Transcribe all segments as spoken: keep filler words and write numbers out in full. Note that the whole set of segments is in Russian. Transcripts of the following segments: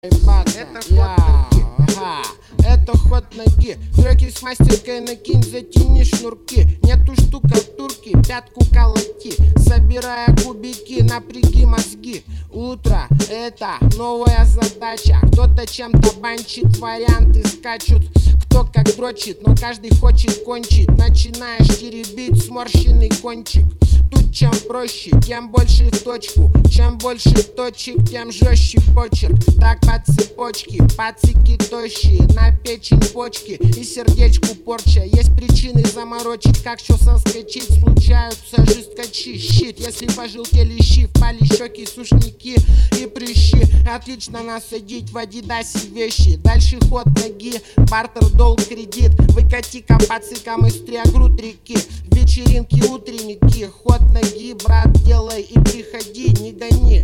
Это ход ноги. Ага. Это ход ноги. Треки с мастеркой накинь, затяни шнурки. Нету штукатурки, пятку колоти. Собирая кубики, напряги мозги. Утро — это новая задача. Кто-то чем-то банчит, варианты скачут. Кто как дрочит, но каждый хочет кончить. Начинаешь теребить сморщенный кончик. Тут чем проще, тем больше в точку. Чем больше точек, тем жестче почерк. Так по цепочке, пацики тощие, на печень почки и сердечку порча. Есть причины заморочить, как что соскочить. Случаются жесткачи, щит. Если пожелтели щи, впали щеки, сушники и прыщи. Отлично насадить в адидасе вещи. Дальше ход ноги, бартер, долг, кредит. Выкати-ка пацикам из груд реки. Вечеринки, утренники, ход ноги, брат, делай и приходи, не гони.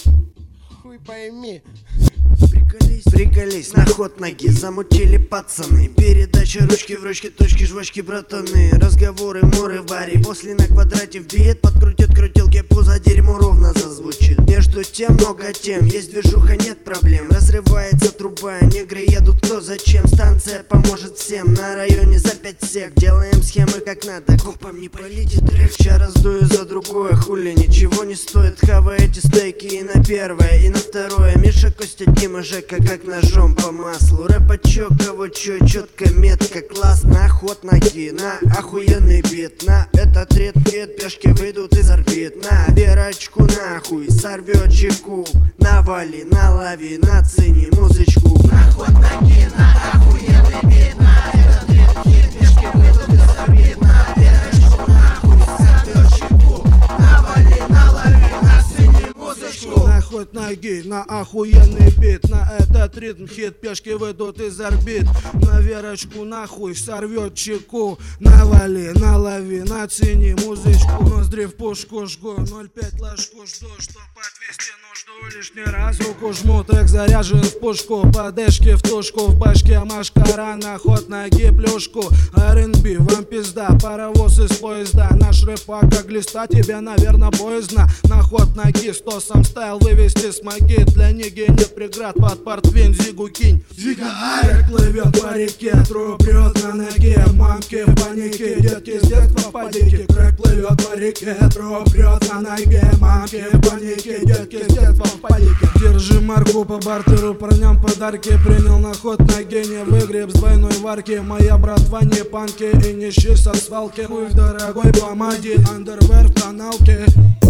Хуй пойми. Приколись, приколись, на ход ноги замутили пацаны. Передача ручки в ручки, точки, жвачки, братаны. Разговоры, моры в баре, после на квадрате в бит. Подкрутят крутилки, пузо, дерьмо ровно зазвучит. Между тем много тем, есть движуха, нет проблем. Разрывается труба, негры едут кто зачем. Станция поможет всем, на районе за пять сек. Делаем схемы как надо, копом не пролетит трек. Ща раздую за другое, хули ничего не стоит. Хаваете стейки и на первое, и на второе. Миша, Костя, Дима, Жека, как ножом по маслу. Рэпачок, кого чё, четко, метко, классно. Ход ноги на охуенный бит. На этот ред-хит пешки выйдут из орбит. На верочку нахуй сорвет чеку. Навали, налови, нацени музычку. На ход ноги на охуенный бит. На этот ред-хит пешки выйдут из орбит. На верочку нахуй сорвет чеку. Навали, налови, нацени музычку. На ход ноги на охуенный бит. На этот ритм хит пешки выйдут из орбит. На верочку нахуй сорвет чеку. Навали, налови, нацени музычку. Ноздри в пушку жгу, ноль пять ложку жду, чтоб отвести нужду. Лишний раз руку жму, трек заряжен в пушку. Подешки в тушку, в башке машкара. На ход ноги плюшку. ар энд би, вам пизда, паровоз из поезда. Наш рэпак как глиста, тебе, наверное, боязно. На ход ноги сто сам стайл вывести смоги. Для неги нет преград, под портвейн зигу кинь. Зига ай! Плывет по реке, труп прет на ноге. Мамки в панике, детки с детства в падике. Крэк плывет по реке, труп прет на ноге. Мамки в панике, детки с детства в падике. Держи марку по бартеру, парням подарки. Принял на ход ноги, не выгреб с двойной варки. Моя братва не панки и не щи со свалки. Хуй в дорогой помаде, андервер в тоналке.